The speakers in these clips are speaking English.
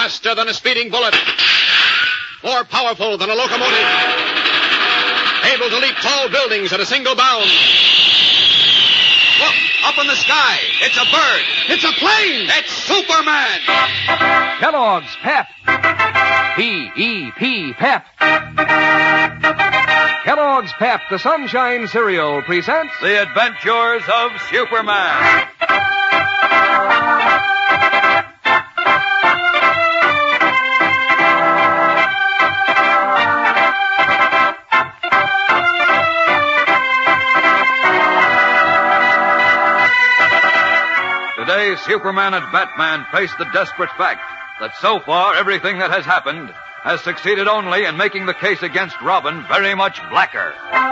Faster than a speeding bullet. More powerful than a locomotive. Able to leap tall buildings at a single bound. Look, up in the sky. It's a bird. It's a plane. It's Superman. Kellogg's Pep. P-E-P, Pep. Kellogg's Pep, the Sunshine Cereal, presents The Adventures of Superman. Today, Superman and Batman face the desperate fact that so far everything that has happened has succeeded only in making the case against Robin very much blacker.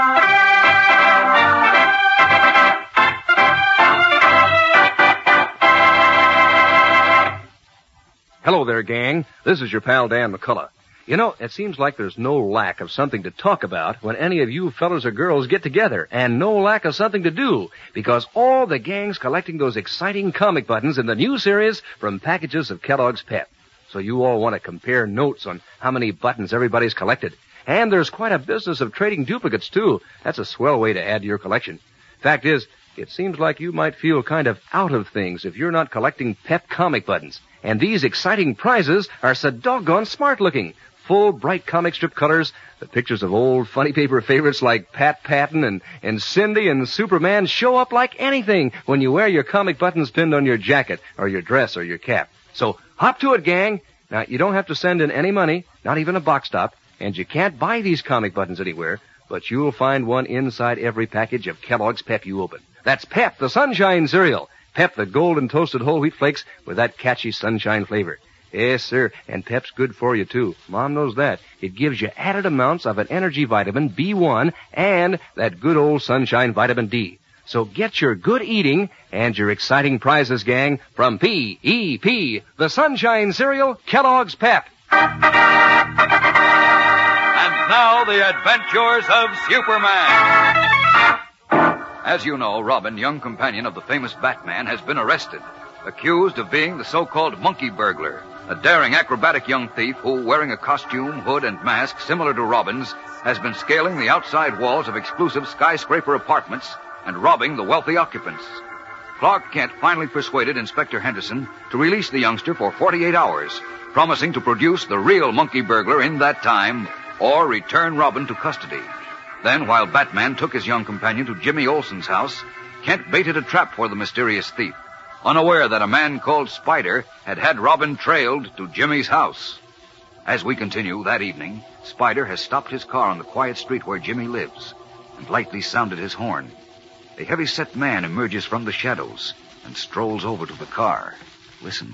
Hello there, gang. This is your pal Dan McCullough. You know, it seems like there's no lack of something to talk about when any of you fellas or girls get together, and no lack of something to do, because all the gang's collecting those exciting comic buttons in the new series from packages of Kellogg's Pep. So you all want to compare notes on how many buttons everybody's collected. And there's quite a business of trading duplicates, too. That's a swell way to add to your collection. Fact is, it seems like you might feel kind of out of things if you're not collecting Pep comic buttons. And these exciting prizes are so doggone smart-looking. Full, bright comic strip colors, the pictures of old funny paper favorites like Pat Patton and Cindy and Superman show up like anything when you wear your comic buttons pinned on your jacket or your dress or your cap. So hop to it, gang. Now, you don't have to send in any money, not even a box top, and you can't buy these comic buttons anywhere, but you'll find one inside every package of Kellogg's Pep you open. That's Pep, the Sunshine Cereal. Pep, the golden toasted whole wheat flakes with that catchy sunshine flavor. Yes, sir, and Pep's good for you, too. Mom knows that. It gives you added amounts of an energy vitamin, B1, and that good old sunshine vitamin D. So get your good eating and your exciting prizes, gang, from P-E-P, the Sunshine Cereal, Kellogg's Pep. And now, the Adventures of Superman. As you know, Robin, young companion of the famous Batman, has been arrested, accused of being the so-called monkey burglar, a daring, acrobatic young thief who, wearing a costume, hood, and mask similar to Robin's, has been scaling the outside walls of exclusive skyscraper apartments and robbing the wealthy occupants. Clark Kent finally persuaded Inspector Henderson to release the youngster for 48 hours, promising to produce the real monkey burglar in that time or return Robin to custody. Then, while Batman took his young companion to Jimmy Olsen's house, Kent baited a trap for the mysterious thief, unaware that a man called Spider had Robin trailed to Jimmy's house. As we continue, that evening, Spider has stopped his car on the quiet street where Jimmy lives and lightly sounded his horn. A heavy-set man emerges from the shadows and strolls over to the car. Listen.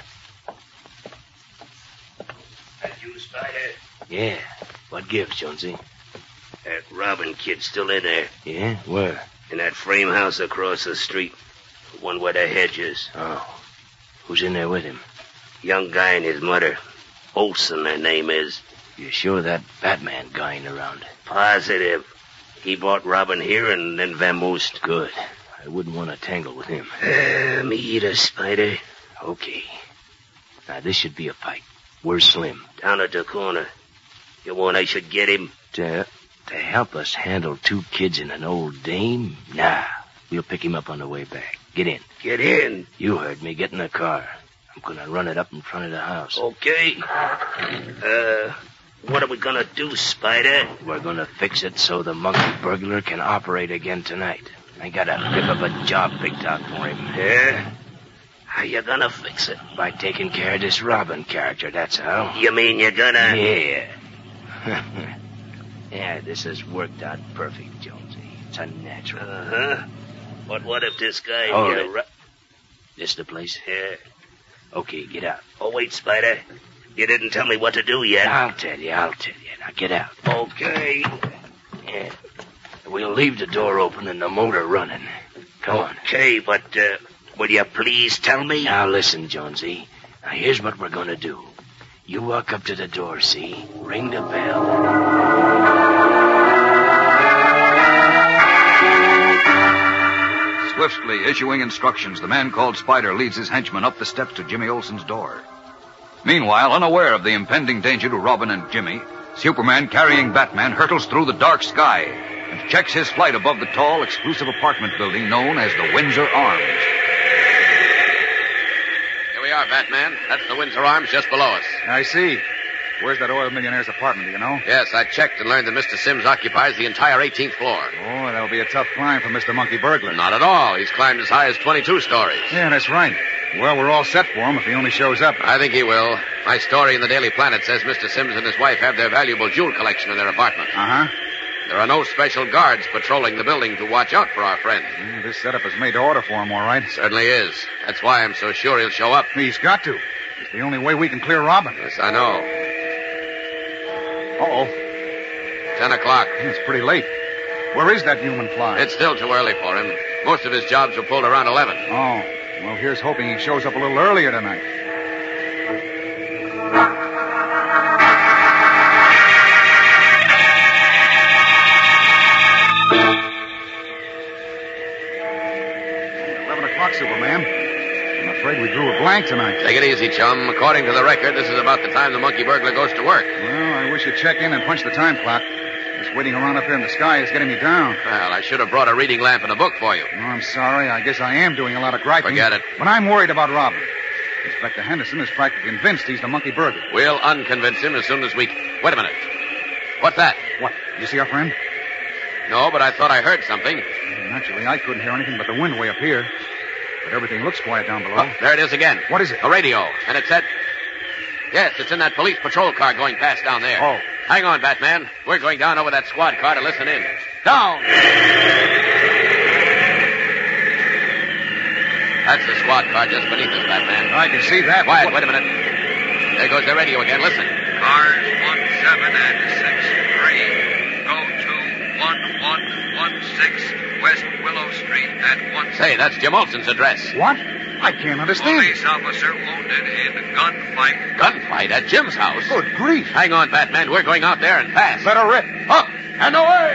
That you, Spider? Yeah. What gives, Jonesy? That Robin kid still in there. Yeah? Where? In that frame house across the street. The one where the hedge is. Oh. Who's in there with him? Young guy and his mother. Olsen, their name is. You sure that Batman guy ain't around? Positive. He brought Robin here and then vamoosed. Good. I wouldn't want to tangle with him. Me either, Spider. Okay. Now, this should be a fight. Where's Slim? Down at the corner. You want I should get him? To help us handle two kids and an old dame? Nah. We'll pick him up on the way back. Get in. Get in? You heard me. Get in the car. I'm gonna run it up in front of the house. Okay. What are we gonna do, Spider? We're gonna fix it so the monkey burglar can operate again tonight. I got a bit of a job picked out for him. Yeah? How you gonna fix it? By taking care of this Robin character, that's how. You mean you're gonna... Yeah. Yeah, this has worked out perfect, Jonesy. It's unnatural. Uh-huh. But what if this guy... Hold it. This the place? Yeah. Okay, get out. Oh, wait, Spider. You didn't tell me what to do yet. I'll tell you. Now get out. Okay. Yeah. We'll leave the door open and the motor running. Come on. Okay, but, will you please tell me? Now listen, Jonesy. Now here's what we're gonna do. You walk up to the door, see? Ring the bell. Swiftly issuing instructions, the man called Spider leads his henchman up the steps to Jimmy Olsen's door. Meanwhile, unaware of the impending danger to Robin and Jimmy, Superman, carrying Batman, hurtles through the dark sky and checks his flight above the tall, exclusive apartment building known as the Windsor Arms. Here we are, Batman. That's the Windsor Arms just below us. I see. Where's that oil millionaire's apartment, do you know? Yes, I checked and learned that Mr. Sims occupies the entire 18th floor. Oh, that'll be a tough climb for Mr. Monkey Burglar. Not at all. He's climbed as high as 22 stories. Yeah, that's right. Well, we're all set for him if he only shows up. I think he will. My story in the Daily Planet says Mr. Sims and his wife have their valuable jewel collection in their apartment. Uh-huh. There are no special guards patrolling the building to watch out for our friend. This setup is made to order for him, all right. Certainly is. That's why I'm so sure he'll show up. He's got to. It's the only way we can clear Robin. Yes, I know. Uh-oh. 10 o'clock. It's pretty late. Where is that human fly? It's still too early for him. Most of his jobs were pulled around 11. Oh. Well, here's hoping he shows up a little earlier tonight. Superman. I'm afraid we drew a blank tonight. Take it easy, chum. According to the record, this is about the time the monkey burglar goes to work. Well, I wish you'd check in and punch the time clock. Just waiting around up here in the sky is getting me down. Well, I should have brought a reading lamp and a book for you. Oh, I'm sorry. I guess I am doing a lot of griping. Forget it. But I'm worried about Robin. Inspector Henderson is practically convinced he's the monkey burglar. We'll unconvince him as soon as we... Wait a minute. What's that? What? You see our friend? No, but I thought I heard something. Naturally, I couldn't hear anything but the wind way up here. But everything looks quiet down below. Oh, there it is again. What is it? A radio. And it said... Yes, it's in that police patrol car going past down there. Oh. Hang on, Batman. We're going down over that squad car to listen in. Down! That's the squad car just beneath us, Batman. I can see that. Quiet, wait a minute. There goes the radio again. Listen. Cars 17 and 63 go to 1116 West Willow Street at 1... Say, that's Jim Olson's address. What? I can't understand. Police officer wounded in gunfight. Gunfight at Jim's house? Good grief. Hang on, Batman. We're going out there and fast. Let her rip. Up and away!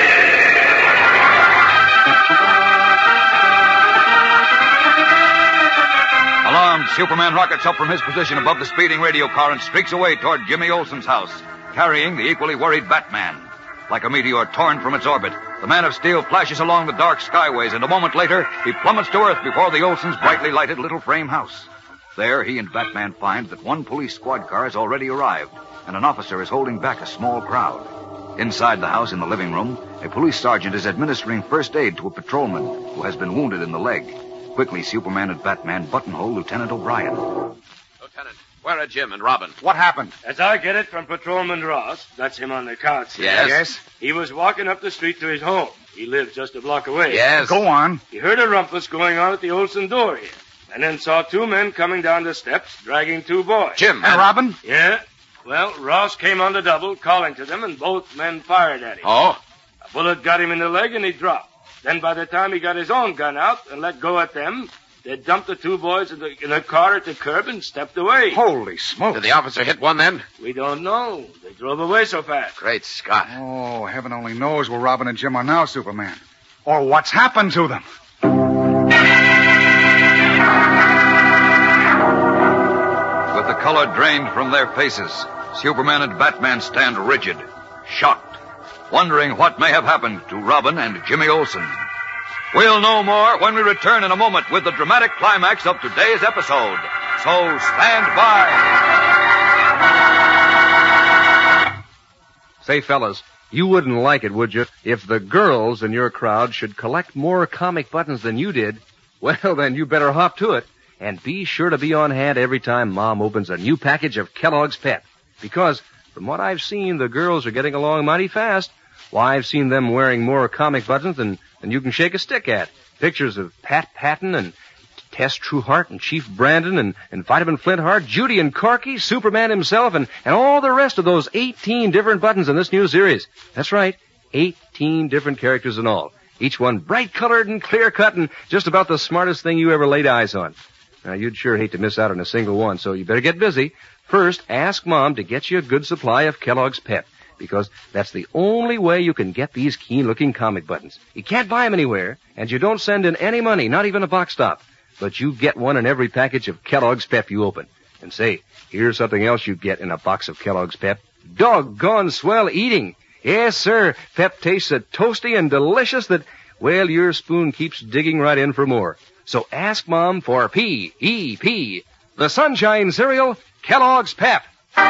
Alarmed, Superman rockets up from his position above the speeding radio car and streaks away toward Jimmy Olsen's house, carrying the equally worried Batman. Like a meteor torn from its orbit, the Man of Steel flashes along the dark skyways, and a moment later, he plummets to Earth before the Olsens' brightly lighted little frame house. There, he and Batman find that one police squad car has already arrived, and an officer is holding back a small crowd. Inside the house, in the living room, a police sergeant is administering first aid to a patrolman who has been wounded in the leg. Quickly, Superman and Batman buttonhole Lieutenant O'Brien. Lieutenant, where are Jim and Robin? What happened? As I get it from Patrolman Ross, that's him on the couch. Yes? He was walking up the street to his home. He lives just a block away. Yes. Go on. He heard a rumpus going on at the Olsen door here, and then saw two men coming down the steps, dragging two boys. Jim And Robin? Yeah. Well, Ross came on the double, calling to them, and both men fired at him. Oh? A bullet got him in the leg, and he dropped. Then by the time he got his own gun out and let go at them, they dumped the two boys in the car at the curb and stepped away. Holy smoke. Did the officer hit one then? We don't know. They drove away so fast. Great Scott. Oh, heaven only knows where Robin and Jim are now, Superman. Or what's happened to them. With the color drained from their faces, Superman and Batman stand rigid, shocked, wondering what may have happened to Robin and Jimmy Olsen. We'll know more when we return in a moment with the dramatic climax of today's episode. So stand by. Say, fellas, you wouldn't like it, would you, if the girls in your crowd should collect more comic buttons than you did? Well, then you better hop to it. And be sure to be on hand every time Mom opens a new package of Kellogg's Pep. Because, from what I've seen, the girls are getting along mighty fast. Why, I've seen them wearing more comic buttons than you can shake a stick at. Pictures of Pat Patton and Tess Trueheart and Chief Brandon and Vitamin Flintheart, Judy and Corky, Superman himself, and all the rest of those 18 different buttons in this new series. That's right, 18 different characters in all. Each one bright-colored and clear-cut and just about the smartest thing you ever laid eyes on. Now, you'd sure hate to miss out on a single one, so you better get busy. First, ask Mom to get you a good supply of Kellogg's Pep, because that's the only way you can get these keen-looking comic buttons. You can't buy them anywhere, and you don't send in any money, not even a box stop. But you get one in every package of Kellogg's Pep you open. And say, here's something else you get in a box of Kellogg's Pep. Doggone swell eating. Yes, sir. Pep tastes so toasty and delicious that, well, your spoon keeps digging right in for more. So ask Mom for P-E-P, the Sunshine Cereal, Kellogg's Pep.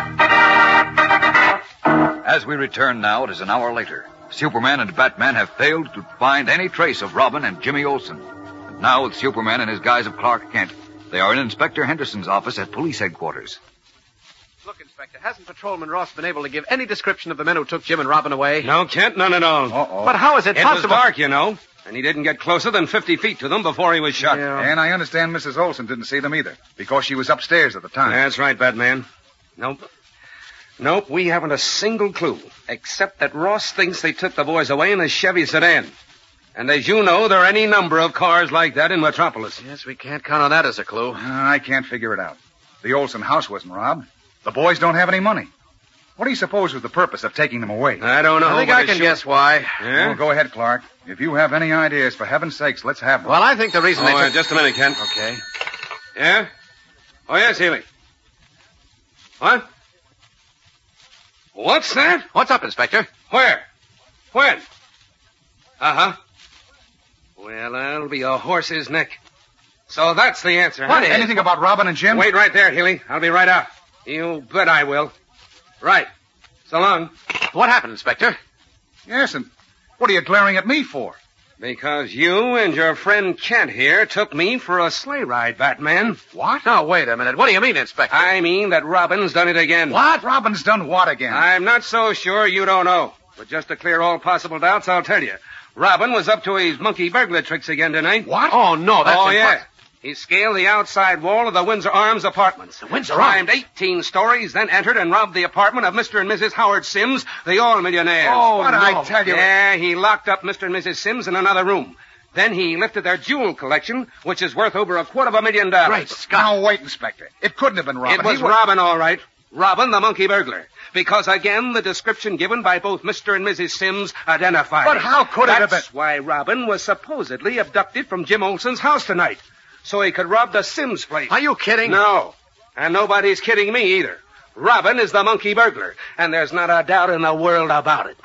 As we return now, it is an hour later. Superman and Batman have failed to find any trace of Robin and Jimmy Olsen. And now, with Superman in his guise of Clark Kent, they are in Inspector Henderson's office at police headquarters. Look, Inspector, hasn't Patrolman Ross been able to give any description of the men who took Jim and Robin away? No, Kent, none at all. Uh-oh. But how is it possible? It was dark, you know, and he didn't get closer than 50 feet to them before he was shot. Yeah. And I understand Mrs. Olsen didn't see them either, because she was upstairs at the time. That's right, Batman. Nope, we haven't a single clue, except that Ross thinks they took the boys away in a Chevy sedan. And as you know, there are any number of cars like that in Metropolis. Yes, we can't count on that as a clue. I can't figure it out. The Olsen house wasn't robbed. The boys don't have any money. What do you suppose was the purpose of taking them away? I don't know. I think but I it can sure- guess why. Yeah? Well, go ahead, Clark. If you have any ideas, for heaven's sakes, let's have them. Well, I think the reason they took... Just a minute, Kent. Okay. Yeah? Oh, yes, Healy. What? What's that? What's up, Inspector? Where? When? Uh-huh. Well, that'll be a horse's neck. So that's the answer, huh? What is? Anything about Robin and Jim? Wait right there, Healy. I'll be right out. You bet I will. Right. So long. What happened, Inspector? Yes, and what are you glaring at me for? Because you and your friend Kent here took me for a sleigh ride, Batman. What? Now, wait a minute. What do you mean, Inspector? I mean that Robin's done it again. What? Robin's done what again? I'm not so sure you don't know. But just to clear all possible doubts, I'll tell you. Robin was up to his monkey burglar tricks again tonight. What? Oh, no, that's Oh, yeah. impossible. He scaled the outside wall of the Windsor Arms apartments. The Windsor Climbed 18 stories, then entered and robbed the apartment of Mr. and Mrs. Howard Sims, the oil millionaires. Oh, what did I tell you? Yeah, he locked up Mr. and Mrs. Sims in another room. Then he lifted their jewel collection, which is worth over $250,000. Great Scott. Now, wait, Inspector. It couldn't have been Robin. It was He Robin, all right. Robin, the monkey burglar. Because, again, the description given by both Mr. and Mrs. Sims identified But how could it have been? That's why Robin was supposedly abducted from Jim Olsen's house tonight. So he could rob the Sims place. Are you kidding? No. And nobody's kidding me either. Robin is the monkey burglar. And there's not a doubt in the world about it.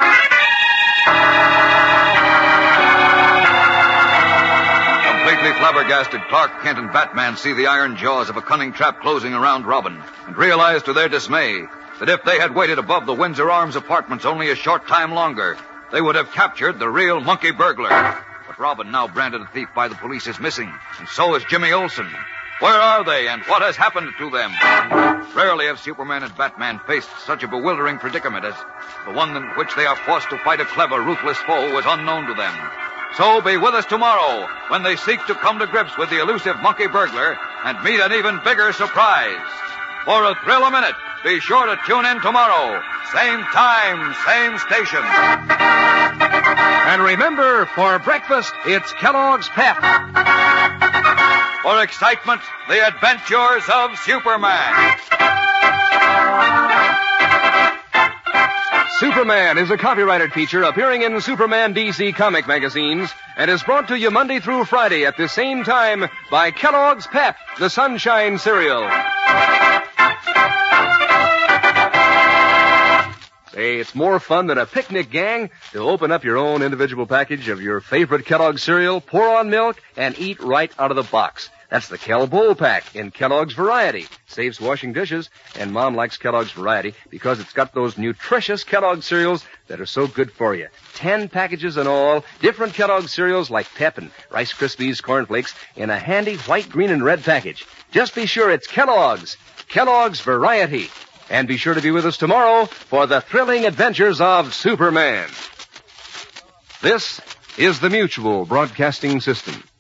Completely flabbergasted, Clark Kent and Batman see the iron jaws of a cunning trap closing around Robin and realize to their dismay that if they had waited above the Windsor Arms apartments only a short time longer, they would have captured the real monkey burglar. But Robin, now branded a thief by the police, is missing, and so is Jimmy Olsen. Where are they, and what has happened to them? Rarely have Superman and Batman faced such a bewildering predicament as the one in which they are forced to fight a clever, ruthless foe was unknown to them. So be with us tomorrow when they seek to come to grips with the elusive monkey burglar and meet an even bigger surprise. For a thrill a minute, be sure to tune in tomorrow. Same time, same station. And remember, for breakfast, it's Kellogg's Pep. For excitement, the adventures of Superman. Superman is a copyrighted feature appearing in Superman DC comic magazines and is brought to you Monday through Friday at the same time by Kellogg's Pep, the Sunshine Cereal. Say, it's more fun than a picnic, gang, to open up your own individual package of your favorite Kellogg's cereal, pour on milk, and eat right out of the box. That's the Kell Bowl Pack in Kellogg's Variety. Saves washing dishes, and Mom likes Kellogg's Variety because it's got those nutritious Kellogg's cereals that are so good for you. 10 packages in all, different Kellogg's cereals like Pep and Rice Krispies, Corn Flakes, in a handy white, green, and red package. Just be sure it's Kellogg's Variety. And be sure to be with us tomorrow for the thrilling adventures of Superman. This is the Mutual Broadcasting System.